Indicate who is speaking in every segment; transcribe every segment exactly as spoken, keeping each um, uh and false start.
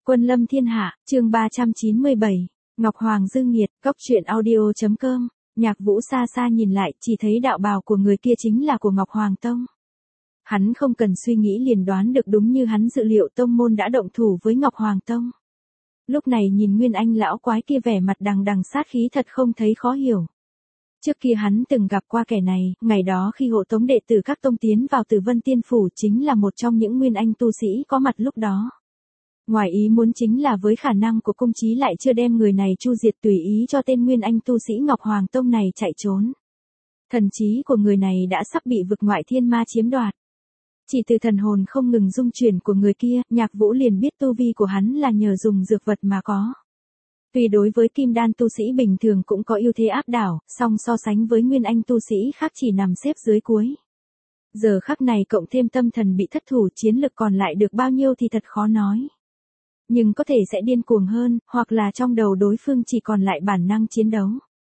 Speaker 1: Quân lâm thiên hạ, chương ba trăm chín mươi bảy, Ngọc Hoàng Dương Nhiệt, cốc truyện audio chấm com. Nhạc Vũ xa xa nhìn lại, chỉ thấy đạo bào của người kia chính là của Ngọc Hoàng Tông. Hắn không cần suy nghĩ liền đoán được đúng như hắn dự liệu tông môn đã động thủ với Ngọc Hoàng Tông. Lúc này nhìn Nguyên Anh lão quái kia vẻ mặt đằng đằng sát khí thật không thấy khó hiểu. Trước kia hắn từng gặp qua kẻ này, ngày đó khi hộ tống đệ tử các tông tiến vào Tử Vân Tiên Phủ chính là một trong những Nguyên Anh tu sĩ có mặt lúc đó. Ngoài ý muốn chính là với khả năng của cung chí lại chưa đem người này chu diệt tùy ý cho tên Nguyên Anh tu sĩ Ngọc Hoàng Tông này chạy trốn. Thần trí của người này đã sắp bị vực ngoại thiên ma chiếm đoạt. Chỉ từ thần hồn không ngừng dung chuyển của người kia, Nhạc Vũ liền biết tu vi của hắn là nhờ dùng dược vật mà có. Tuy đối với kim đan tu sĩ bình thường cũng có ưu thế áp đảo, song so sánh với Nguyên Anh tu sĩ khác chỉ nằm xếp dưới cuối. Giờ khắc này cộng thêm tâm thần bị thất thủ, chiến lực còn lại được bao nhiêu thì thật khó nói. Nhưng có thể sẽ điên cuồng hơn, hoặc là trong đầu đối phương chỉ còn lại bản năng chiến đấu.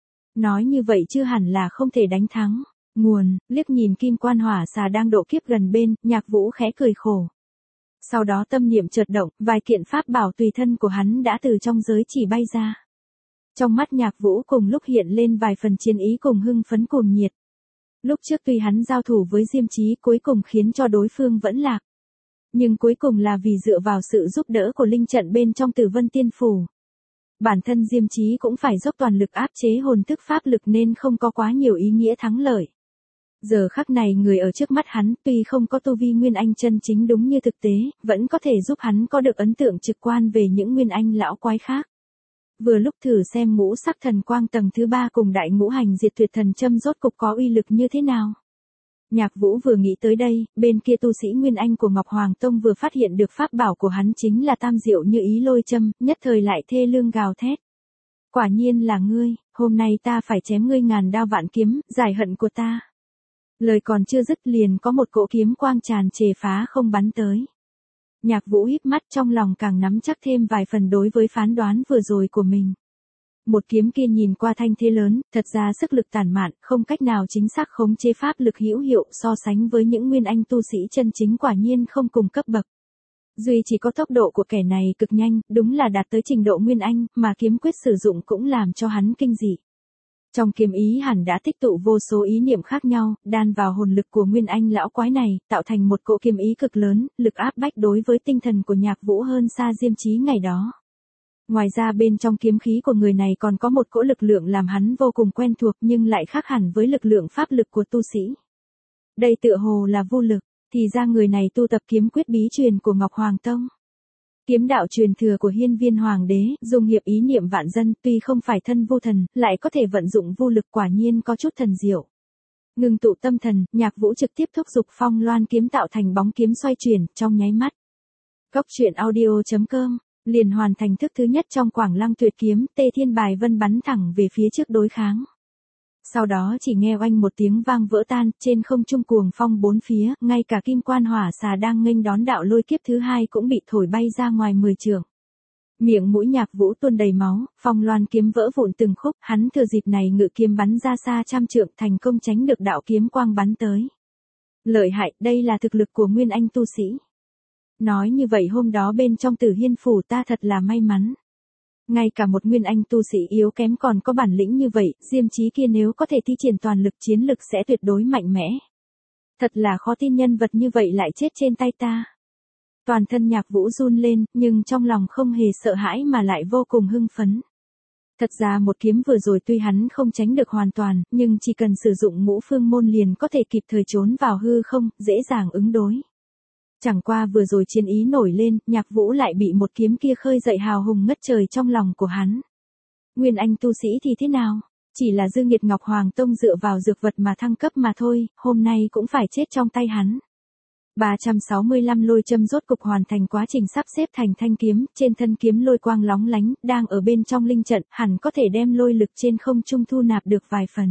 Speaker 1: Nói như vậy chưa hẳn là không thể đánh thắng. Nguồn, liếc nhìn kim quan hỏa xà đang độ kiếp gần bên, Nhạc Vũ khẽ cười khổ. Sau đó tâm niệm chợt động, vài kiện pháp bảo tùy thân của hắn đã từ trong giới chỉ bay ra. Trong mắt Nhạc Vũ cùng lúc hiện lên vài phần chiến ý cùng hưng phấn cuồng nhiệt. Lúc trước tuy hắn giao thủ với Diêm Chí cuối cùng khiến cho đối phương vẫn lạc. Nhưng cuối cùng là vì dựa vào sự giúp đỡ của linh trận bên trong Tử Vân Tiên Phủ. Bản thân Diêm Chí cũng phải dốc toàn lực áp chế hồn thức pháp lực nên không có quá nhiều ý nghĩa thắng lợi. Giờ khắc này người ở trước mắt hắn tuy không có tu vi Nguyên Anh chân chính đúng như thực tế, vẫn có thể giúp hắn có được ấn tượng trực quan về những Nguyên Anh lão quái khác. Vừa lúc thử xem ngũ sắc thần quang tầng thứ ba cùng đại ngũ hành diệt tuyệt thần châm rốt cục có uy lực như thế nào. Nhạc Vũ vừa nghĩ tới đây, bên kia tu sĩ Nguyên Anh của Ngọc Hoàng Tông vừa phát hiện được pháp bảo của hắn chính là tam diệu như ý lôi châm, nhất thời lại thê lương gào thét. Quả nhiên là ngươi, hôm nay ta phải chém ngươi ngàn đao vạn kiếm, giải hận của ta. Lời còn chưa dứt liền có một cỗ kiếm quang tràn trề phá không bắn tới. Nhạc Vũ híp mắt trong lòng càng nắm chắc thêm vài phần đối với phán đoán vừa rồi của mình. Một kiếm kia nhìn qua thanh thế lớn, thật ra sức lực tàn mạn, không cách nào chính xác khống chế pháp lực hữu hiệu so sánh với những Nguyên Anh tu sĩ chân chính quả nhiên không cùng cấp bậc. Duy chỉ có tốc độ của kẻ này cực nhanh, đúng là đạt tới trình độ Nguyên Anh, mà kiếm quyết sử dụng cũng làm cho hắn kinh dị. Trong kiếm ý hẳn đã tích tụ vô số ý niệm khác nhau, đan vào hồn lực của Nguyên Anh lão quái này, tạo thành một cỗ kiếm ý cực lớn, lực áp bách đối với tinh thần của Nhạc Vũ hơn xa Diêm Chí ngày đó. Ngoài ra bên trong kiếm khí của người này còn có một cỗ lực lượng làm hắn vô cùng quen thuộc nhưng lại khác hẳn với lực lượng pháp lực của tu sĩ. Đây tựa hồ là vô lực, thì ra người này tu tập kiếm quyết bí truyền của Ngọc Hoàng Tông. Kiếm đạo truyền thừa của Hiên Viên Hoàng đế, dùng hiệp ý niệm vạn dân, tuy không phải thân vô thần, lại có thể vận dụng vô lực quả nhiên có chút thần diệu. Ngừng tụ tâm thần, Nhạc Vũ trực tiếp thúc giục phong loan kiếm tạo thành bóng kiếm xoay chuyển, trong nháy mắt. Cốc truyện audio chấm com liền hoàn thành thức thứ nhất trong Quảng Lăng tuyệt kiếm, Tê Thiên Bài Vân bắn thẳng về phía trước đối kháng. Sau đó chỉ nghe oanh một tiếng vang vỡ tan, trên không trung cuồng phong bốn phía, ngay cả kim quan hỏa xà đang nghênh đón đạo lôi kiếp thứ hai cũng bị thổi bay ra ngoài mười trượng. Miệng mũi Nhạc Vũ tuôn đầy máu, phong loan kiếm vỡ vụn từng khúc, hắn thừa dịp này ngự kiếm bắn ra xa trăm trượng, thành công tránh được đạo kiếm quang bắn tới. Lợi hại, đây là thực lực của Nguyên Anh tu sĩ. Nói như vậy hôm đó bên trong Tử Hiên Phủ ta thật là may mắn. Ngay cả một Nguyên Anh tu sĩ yếu kém còn có bản lĩnh như vậy, Diêm Chí kia nếu có thể thi triển toàn lực chiến lực sẽ tuyệt đối mạnh mẽ. Thật là khó tin nhân vật như vậy lại chết trên tay ta. Toàn thân Nhạc Vũ run lên, nhưng trong lòng không hề sợ hãi mà lại vô cùng hưng phấn. Thật ra một kiếm vừa rồi tuy hắn không tránh được hoàn toàn, nhưng chỉ cần sử dụng ngũ phương môn liền có thể kịp thời trốn vào hư không, dễ dàng ứng đối. Chẳng qua vừa rồi chiến ý nổi lên, Nhạc Vũ lại bị một kiếm kia khơi dậy hào hùng ngất trời trong lòng của hắn. Nguyên Anh tu sĩ thì thế nào? Chỉ là Dương Nhiệt Ngọc Hoàng Tông dựa vào dược vật mà thăng cấp mà thôi, hôm nay cũng phải chết trong tay hắn. ba trăm sáu mươi lăm lôi châm rốt cục hoàn thành quá trình sắp xếp thành thanh kiếm, trên thân kiếm lôi quang lóng lánh, đang ở bên trong linh trận, hẳn có thể đem lôi lực trên không trung thu nạp được vài phần.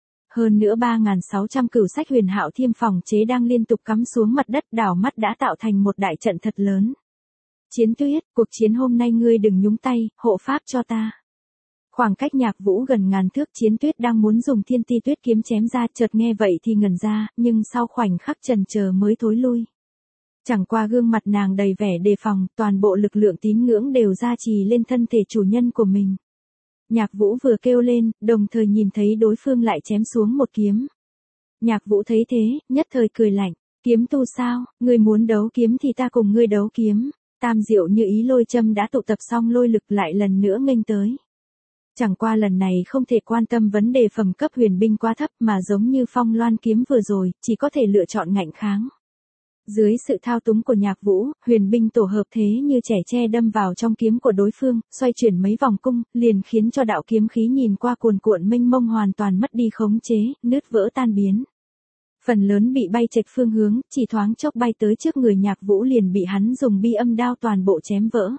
Speaker 1: Hơn nữa ba nghìn sáu trăm cửu sách huyền hạo thiêm phòng chế đang liên tục cắm xuống mặt đất đảo mắt đã tạo thành một đại trận thật lớn. Chiến Tuyết, cuộc chiến hôm nay ngươi đừng nhúng tay, hộ pháp cho ta. Khoảng cách Nhạc Vũ gần ngàn thước, Chiến Tuyết đang muốn dùng Thiên Ti Tuyết kiếm chém ra, chợt nghe vậy thì ngẩn ra, nhưng sau khoảnh khắc chần chờ mới thối lui. Chẳng qua gương mặt nàng đầy vẻ đề phòng, toàn bộ lực lượng tín ngưỡng đều gia trì lên thân thể chủ nhân của mình. Nhạc Vũ vừa kêu lên, đồng thời nhìn thấy đối phương lại chém xuống một kiếm. Nhạc Vũ thấy thế, nhất thời cười lạnh, kiếm tu sao, ngươi muốn đấu kiếm thì ta cùng ngươi đấu kiếm. Tam diệu như ý lôi châm đã tụ tập xong lôi lực lại lần nữa nghênh tới. Chẳng qua lần này không thể quan tâm vấn đề phẩm cấp huyền binh quá thấp mà giống như phong loan kiếm vừa rồi, chỉ có thể lựa chọn ngạnh kháng. Dưới sự thao túng của Nhạc Vũ, huyền binh tổ hợp thế như trẻ tre đâm vào trong kiếm của đối phương, xoay chuyển mấy vòng cung, liền khiến cho đạo kiếm khí nhìn qua cuồn cuộn mênh mông hoàn toàn mất đi khống chế, nứt vỡ tan biến. Phần lớn bị bay chệch phương hướng, chỉ thoáng chốc bay tới trước người Nhạc Vũ liền bị hắn dùng bi âm đao toàn bộ chém vỡ.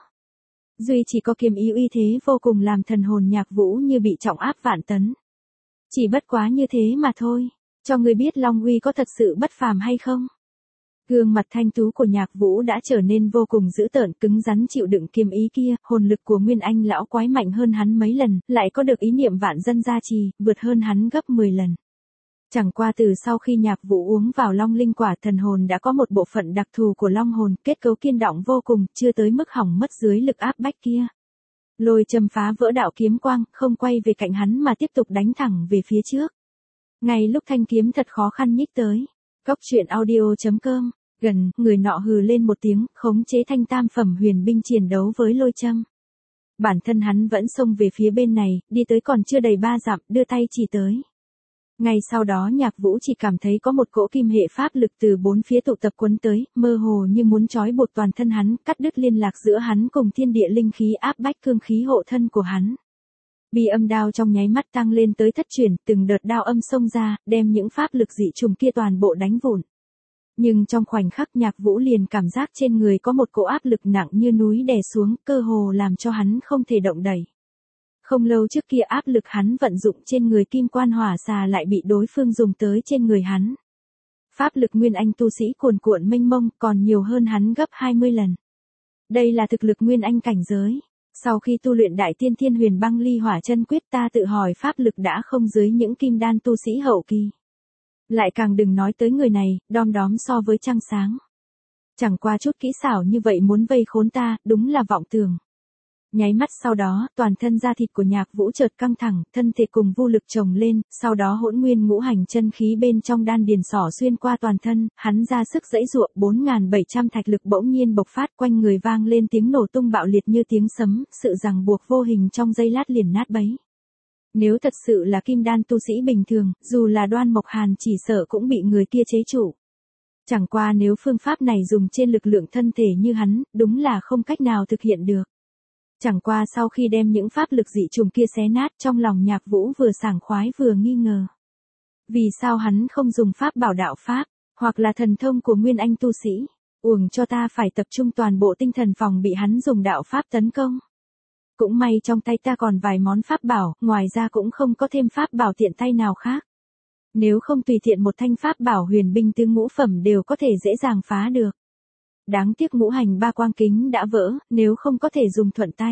Speaker 1: Duy chỉ có kiếm ý uy thế vô cùng làm thần hồn Nhạc Vũ như bị trọng áp vạn tấn. Chỉ bất quá như thế mà thôi, cho ngươi biết Long uy có thật sự bất phàm hay không? Gương mặt thanh tú của Nhạc Vũ đã trở nên vô cùng dữ tợn, cứng rắn chịu đựng kiếm ý kia, hồn lực của Nguyên Anh lão quái mạnh hơn hắn mấy lần, lại có được ý niệm vạn dân gia trì, vượt hơn hắn gấp mười lần. Chẳng qua từ sau khi Nhạc Vũ uống vào Long Linh quả, thần hồn đã có một bộ phận đặc thù của Long hồn, kết cấu kiên đọng vô cùng, chưa tới mức hỏng mất dưới lực áp bách kia. Lôi châm phá vỡ đạo kiếm quang, không quay về cạnh hắn mà tiếp tục đánh thẳng về phía trước. Ngay lúc thanh kiếm thật khó khăn nhích tới, Cốc truyện audio chấm com, gần, người nọ hừ lên một tiếng, khống chế thanh tam phẩm huyền binh chiến đấu với lôi châm. Bản thân hắn vẫn xông về phía bên này, đi tới còn chưa đầy ba dặm, đưa tay chỉ tới. Ngay sau đó Nhạc Vũ chỉ cảm thấy có một cỗ kim hệ pháp lực từ bốn phía tụ tập quấn tới, mơ hồ như muốn trói buộc toàn thân hắn, cắt đứt liên lạc giữa hắn cùng thiên địa linh khí áp bách cương khí hộ thân của hắn. Bi âm đao trong nháy mắt tăng lên tới thất chuyển, từng đợt đao âm xông ra, đem những pháp lực dị trùng kia toàn bộ đánh vụn. Nhưng trong khoảnh khắc Nhạc Vũ liền cảm giác trên người có một cỗ áp lực nặng như núi đè xuống, cơ hồ làm cho hắn không thể động đậy. Không lâu trước kia áp lực hắn vận dụng trên người kim quan hỏa xà lại bị đối phương dùng tới trên người hắn. Pháp lực Nguyên Anh tu sĩ cuồn cuộn mênh mông còn nhiều hơn hắn gấp hai mươi lần. Đây là thực lực Nguyên Anh cảnh giới. Sau khi tu luyện Đại Tiên Thiên Huyền Băng Ly Hỏa Chân Quyết ta tự hỏi pháp lực đã không dưới những kim đan tu sĩ hậu kỳ. Lại càng đừng nói tới người này, đom đóm so với trăng sáng. Chẳng qua chút kỹ xảo như vậy muốn vây khốn ta, đúng là vọng tưởng. Nháy mắt sau đó, toàn thân da thịt của Nhạc Vũ chợt căng thẳng, thân thể cùng vô lực chồng lên, sau đó hỗn nguyên ngũ hành chân khí bên trong đan điền xỏ xuyên qua toàn thân, hắn ra sức giãy giụa, bốn nghìn bảy trăm thạch lực bỗng nhiên bộc phát, quanh người vang lên tiếng nổ tung bạo liệt như tiếng sấm, sự ràng buộc vô hình trong giây lát liền nát bấy. Nếu thật sự là kim đan tu sĩ bình thường, dù là Đoan Mộc Hàn chỉ sợ cũng bị người kia chế trụ. Chẳng qua nếu phương pháp này dùng trên lực lượng thân thể như hắn, đúng là không cách nào thực hiện được. Chẳng qua sau khi đem những pháp lực dị trùng kia xé nát, trong lòng Nhạc Vũ vừa sảng khoái vừa nghi ngờ. Vì sao hắn không dùng pháp bảo đạo pháp, hoặc là thần thông của Nguyên Anh tu sĩ, uổng cho ta phải tập trung toàn bộ tinh thần phòng bị hắn dùng đạo pháp tấn công. Cũng may trong tay ta còn vài món pháp bảo, ngoài ra cũng không có thêm pháp bảo tiện tay nào khác. Nếu không tùy tiện một thanh pháp bảo huyền binh tứ ngũ phẩm đều có thể dễ dàng phá được. Đáng tiếc ngũ hành ba quang kính đã vỡ, nếu không có thể dùng thuận tay.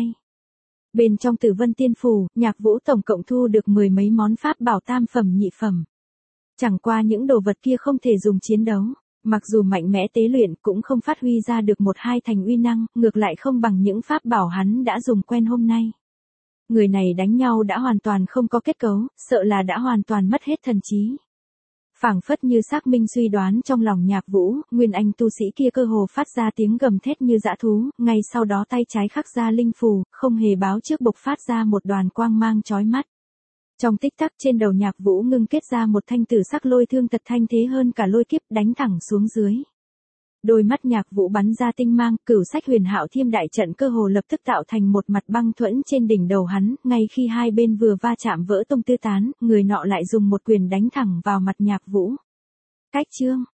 Speaker 1: Bên trong Tử Vân Tiên Phù, Nhạc Vũ tổng cộng thu được mười mấy món pháp bảo tam phẩm nhị phẩm. Chẳng qua những đồ vật kia không thể dùng chiến đấu, mặc dù mạnh mẽ tế luyện cũng không phát huy ra được một hai thành uy năng, ngược lại không bằng những pháp bảo hắn đã dùng quen hôm nay. Người này đánh nhau đã hoàn toàn không có kết cấu, sợ là đã hoàn toàn mất hết thần trí. Phảng phất như xác minh suy đoán trong lòng Nhạc Vũ, Nguyên Anh tu sĩ kia cơ hồ phát ra tiếng gầm thét như dã thú, ngay sau đó tay trái khắc ra linh phù, không hề báo trước bộc phát ra một đoàn quang mang chói mắt. Trong tích tắc trên đầu Nhạc Vũ ngưng kết ra một thanh tử sắc lôi thương tật thanh thế hơn cả lôi kiếp đánh thẳng xuống dưới. Đôi mắt Nhạc Vũ bắn ra tinh mang, cửu sách huyền hạo thiêm đại trận cơ hồ lập tức tạo thành một mặt băng thuẫn trên đỉnh đầu hắn, ngay khi hai bên vừa va chạm vỡ tung tứ tán, người nọ lại dùng một quyền đánh thẳng vào mặt Nhạc Vũ. Cách chương,